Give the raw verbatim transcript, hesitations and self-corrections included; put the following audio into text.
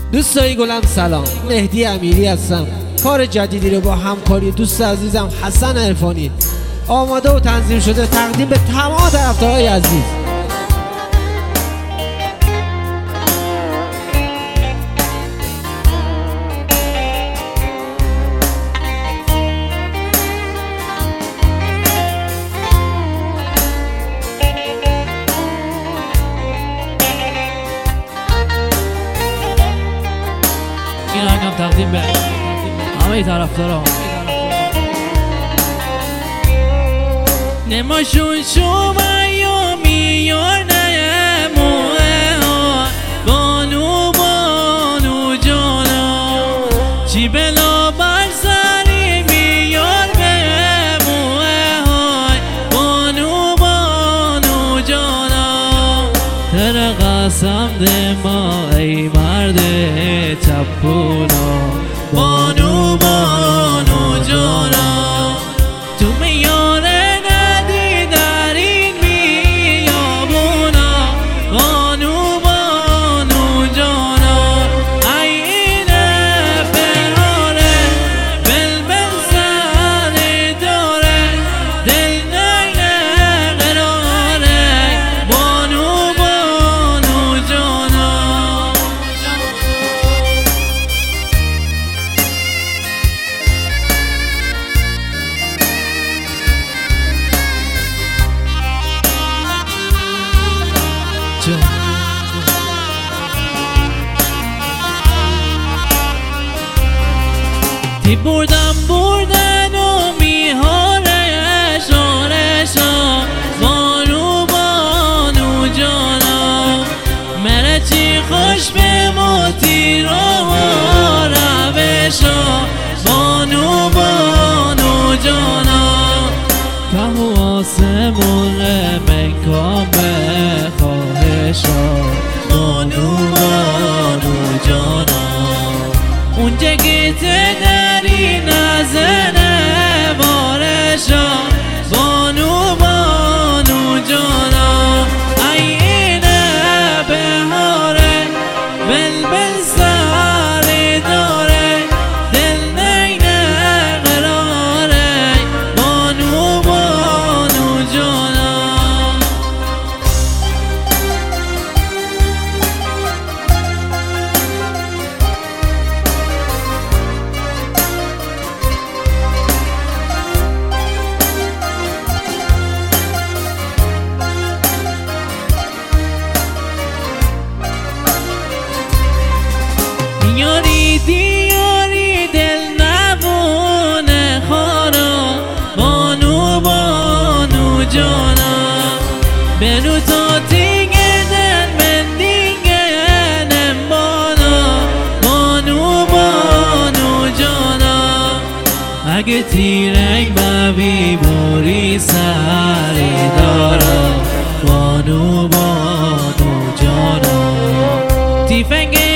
دوستای گلم سلام، مهدی امیری هستم. کار جدیدی رو با همکاری دوست عزیزم حسن عرفانی آماده و تنظیم شده تقدیم به تمام طرفدارای عزیز. این آهنگم تقدیم به همه طرفدارا. نماشون شو میار نموه ها بانو بانو جانا چی بلا بر سری میار بموه های بانو بانو جانا تر قسم ده ما ای مرد چپونا بانو بانو جانا تو میاره ندی در این بیابونا بانو بانو جانا اینه بهاره بلبل سر داره دل نینه قراره بانو بانو جانا. تی بردم بردن و میهاره شارشا بانو بانو جانا مره چی خوش به موتی رو روشا بانو بانو جانا که آسمون من کامه خواهشا بانو بانو جانا اونجا که تدری نزنه بارشا بانو بانو جانا اینه بهاره بلبل سر داره دل نینه قراره بانو بانو جانا. دیاری دیاری دل نبونه خارا بانو بانو جانا برو تا تیگه دل من دیگه نمانا بانو بانو جانا اگه تیرک ببی بوری سری دارا بانو بانو جانا تیفنگ